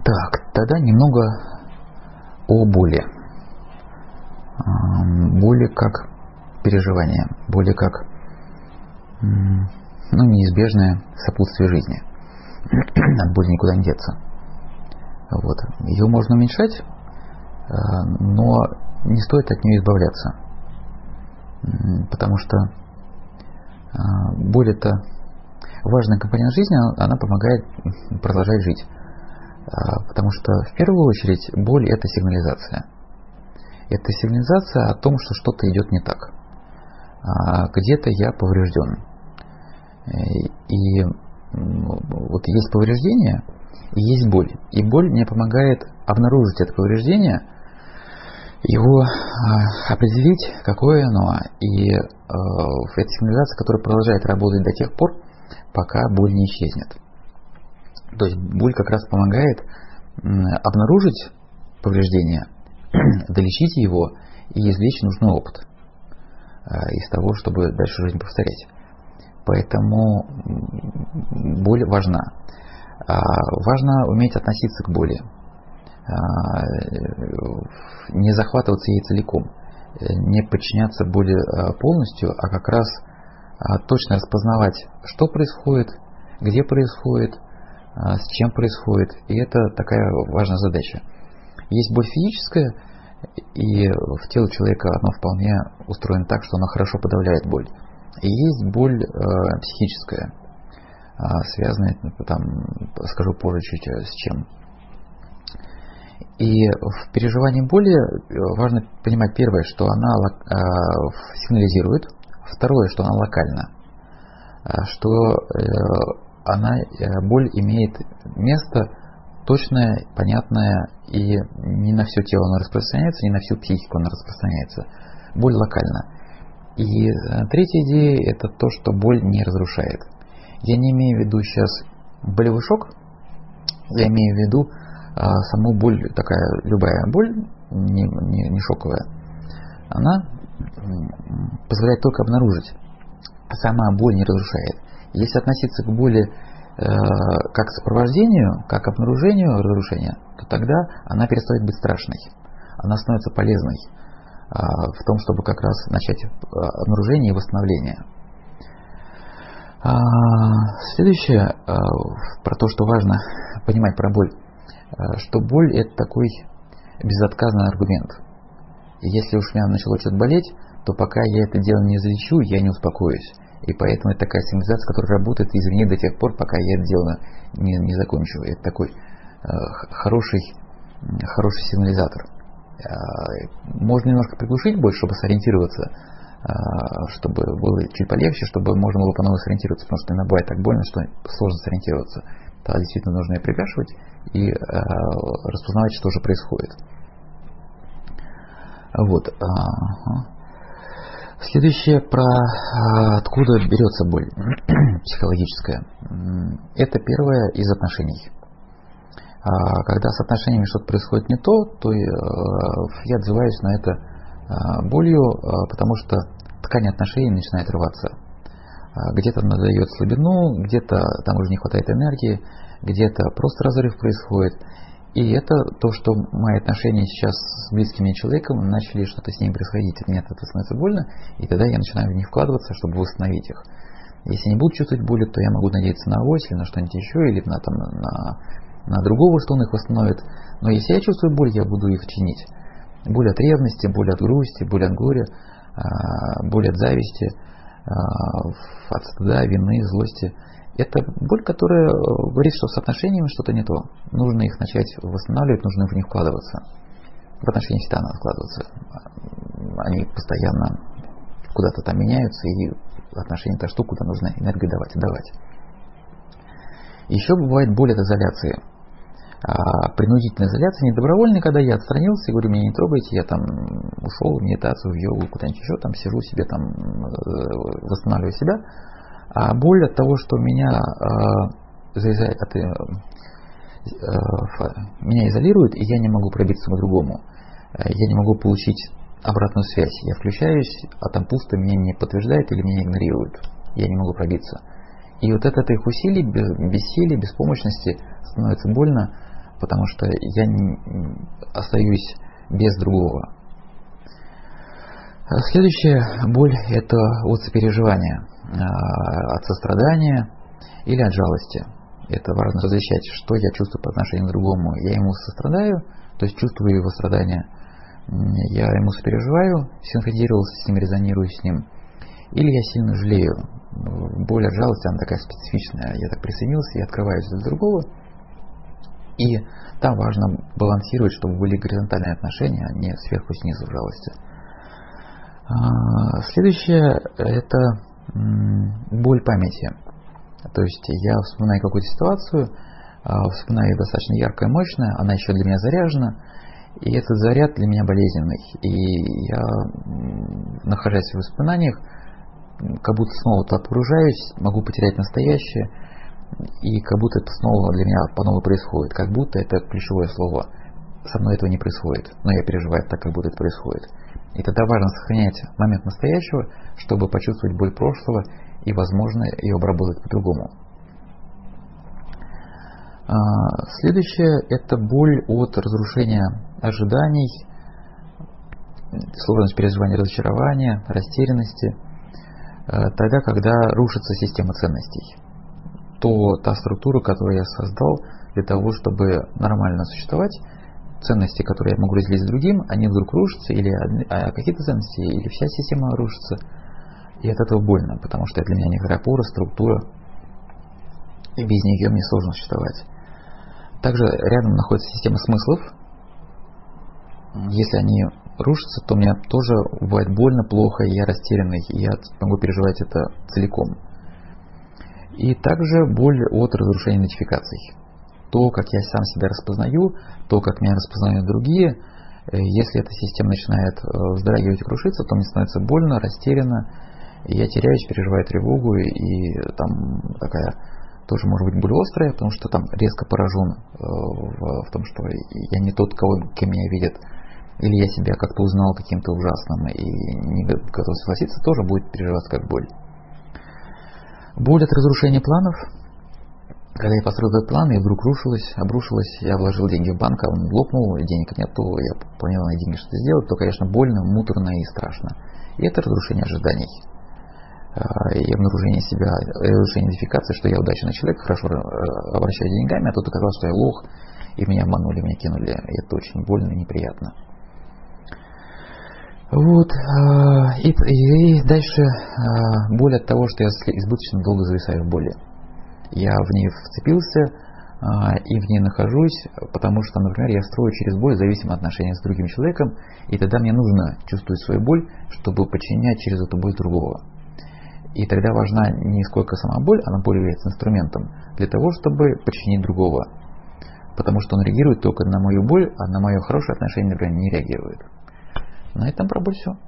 Так, тогда немного о боли. Боли как переживание, боли как неизбежное сопутствие жизни. От боли никуда не деться. Вот. Ее можно уменьшать, но не стоит от нее избавляться. Потому что боль — это важный компонент жизни, она помогает продолжать жить. Потому что в первую очередь боль — это сигнализация. Это сигнализация о том, что что-то идет не так. Где-то я поврежден. И вот есть повреждение, и есть боль. И боль мне помогает обнаружить это повреждение, его определить, какое оно. И это сигнализация, которая продолжает работать до тех пор, пока боль не исчезнет. То есть боль как раз помогает обнаружить повреждение, долечить его и извлечь нужный опыт из того, чтобы дальше жизнь повторять. Поэтому боль важна. Важно уметь относиться к боли, не захватываться ей целиком, не подчиняться боли полностью, а как раз точно распознавать, что происходит, где происходит, с чем происходит. И это такая важная задача. Есть боль физическая, и в теле человека она вполне устроена так, что она хорошо подавляет боль. И есть боль психическая, связанная, скажу позже чуть с чем. И в переживании боли важно понимать первое, что она сигнализирует, второе, что она локальна, что боль имеет место точное, понятное, и не на все тело она распространяется, не на всю психику она распространяется. Боль локальна. И третья идея — это то, что боль не разрушает. Я не имею в виду сейчас болевой шок, я имею в виду саму боль, такая любая боль, не шоковая, она позволяет только обнаружить. Сама боль не разрушает. Если относиться к боли как к сопровождению, как к обнаружению разрушения, то тогда она перестает быть страшной. Она становится полезной в том, чтобы как раз начать обнаружение и восстановление. Следующее, про то, что важно понимать про боль, что боль — это такой безотказный аргумент. И если уж меня начало что-то болеть, то пока я это дело не излечу, я не успокоюсь. И поэтому это такая сигнализация, которая работает извне до тех пор, пока я это дело не закончу. Это такой хороший сигнализатор. Можно немножко приглушить боль, чтобы сориентироваться, чтобы было чуть полегче, чтобы можно было по новой сориентироваться, потому что иногда бывает так больно, что сложно сориентироваться. Тогда действительно нужно ее пригашивать и распознавать, что же происходит. Вот. Следующее, про откуда берется боль психологическая. Это первое из отношений. Когда с отношениями что-то происходит не то, то я отзываюсь на это болью, потому что ткань отношений начинает рваться. Где-то она дает слабину, где-то там уже не хватает энергии, где-то просто разрыв происходит. И это то, что мои отношения сейчас с близким мне человеком начали что-то с ним происходить. Мне от этого становится больно, и тогда я начинаю в них вкладываться, чтобы восстановить их. Если не буду чувствовать боли, то я могу надеяться на авось или на что-нибудь еще, или на другого, что он их восстановит. Но если я чувствую боль, я буду их чинить. Боль от ревности, боль от грусти, боль от горя, боль от зависти, от стыда, вины, злости. Это боль, которая говорит, что с отношениями что-то не то. Нужно их начать восстанавливать, нужно в них вкладываться. В отношения всегда надо вкладываться. Они постоянно куда-то там меняются, и отношения — это штука, куда нужно энергию давать. Еще бывает боль от изоляции. Принудительная изоляция, не добровольная, когда я отстранился и говорю: меня не трогайте, я там ушел в медитацию, в йогу, куда-нибудь еще, там сижу себе, там восстанавливаю себя. А боль от того, что меня изолирует, и я не могу пробиться к другому. Я не могу получить обратную связь. Я включаюсь, а там пусто, меня не подтверждает или меня игнорируют. Я не могу пробиться. И вот от этих усилий, бессилия, беспомощности становится больно, потому что я остаюсь без другого. Следующая боль – это от сопереживания, от сострадания или от жалости. Это важно различать, что я чувствую по отношению к другому. Я ему сострадаю, то есть чувствую его страдания. Я ему сопереживаю, синхронизировался с ним, резонирую с ним. Или я сильно жалею. Боль от жалости, она такая специфичная. Я так присоединился и открываюсь для другого. И там важно балансировать, чтобы были горизонтальные отношения, а не сверху снизу в жалости. Следующее – это боль памяти. То есть я вспоминаю какую-то ситуацию, вспоминаю ее достаточно ярко и мощно, она еще для меня заряжена, и этот заряд для меня болезненный. И я, находясь в воспоминаниях, как будто снова туда погружаюсь, могу потерять настоящее, и как будто это снова для меня по-новому происходит. Как будто это ключевое слово. Со мной этого не происходит, но я переживаю так, как будто это происходит. И тогда важно сохранять момент настоящего, чтобы почувствовать боль прошлого и, возможно, ее обработать по-другому. Следующее – это боль от разрушения ожиданий, сложность переживания разочарования, растерянности, тогда, когда рушится система ценностей. Та структура, которую я создал для того, чтобы нормально существовать, ценности, которые я могу разделить с другим, они вдруг рушатся, или какие-то ценности, или вся система рушится. И от этого больно, потому что это для меня некоторая опора, структура, и без нее мне сложно существовать. Также рядом находится система смыслов. Если они рушатся, то мне тоже бывает больно, плохо, и я растерянный, и я могу переживать это целиком. И также боль от разрушения идентификаций. То, как я сам себя распознаю, то, как меня распознают другие, если эта система начинает вздрагивать и крушиться, то мне становится больно, растерянно, и я теряюсь, переживаю тревогу, и там такая тоже может быть боль острая, потому что там резко поражен в том, что я не тот, кем меня видят, или я себя как-то узнал каким-то ужасным и не готов согласиться, тоже будет переживаться как боль. Боль от разрушения планов. Когда я построил этот план, и вдруг обрушилось, я вложил деньги в банк, а он лопнул, денег нету, я планировал на деньги что-то сделать, то, конечно, больно, муторно и страшно. И это разрушение ожиданий. И обнаружение себя, разрушение идентификации, что я удачный человек, хорошо обращаюсь деньгами, а тут оказалось, что я лох, и меня обманули, меня кинули. И это очень больно и неприятно. Вот. И дальше боль от того, что я избыточно долго зависаю в боли. Я в ней вцепился и в ней нахожусь, потому что, например, я строю через боль зависимые отношения с другим человеком, и тогда мне нужно чувствовать свою боль, чтобы подчинять через эту боль другого. И тогда важна не сколько сама боль, она боль является инструментом для того, чтобы подчинить другого. Потому что он реагирует только на мою боль, а на мое хорошее отношение, например, не реагирует. На этом про боль все.